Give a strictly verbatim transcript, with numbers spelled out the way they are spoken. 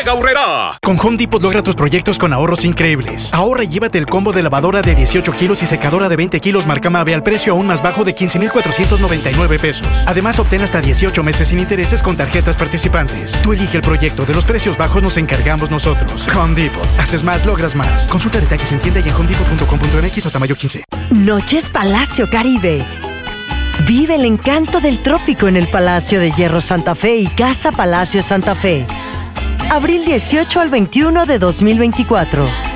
Aurrera. Con Home Depot logra tus proyectos con ahorros increíbles. Ahorra y llévate el combo de lavadora de dieciocho kilos y secadora de veinte kilos marca Mave al precio aún más bajo de quince mil cuatrocientos noventa y nueve pesos. Además, obtén hasta dieciocho meses sin intereses con tarjetas participantes. Tú elige el proyecto. De los precios bajos nos encargamos nosotros. Home Depot. Haces más, logras más. Consulta detalles en tienda y en home depot punto com punto m x o hasta mayo quince. Noches Palacio Caribe. Vive el encanto del trópico en el Palacio de Hierro Santa Fe y Casa Palacio Santa Fe. Abril dieciocho al veintiuno de dos mil veinticuatro.